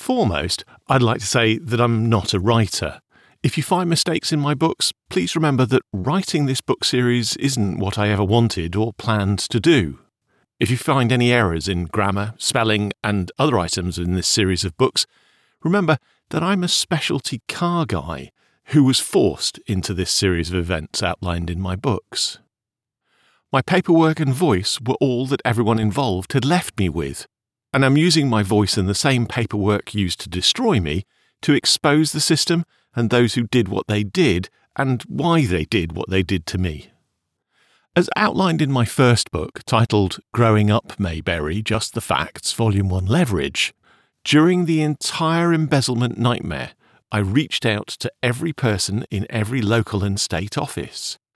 foremost, I'd like to say that I'm not a writer. If you find mistakes in my books, please remember that writing this book series isn't what I ever wanted or planned to do. If you find any errors in grammar, spelling, and other items in this series of books, remember that I'm a specialty car guy who was forced into this series of events outlined in my books. My paperwork and voice were all that everyone involved had left me with, and I'm using my voice and the same paperwork used to destroy me to expose the system and those who did what they did and why they did what they did to me. As outlined in my first book, titled Growing Up Mayberry, Just the Facts, Volume 1 Leverage, during the entire embezzlement nightmare, I reached out to every person in every local and state office.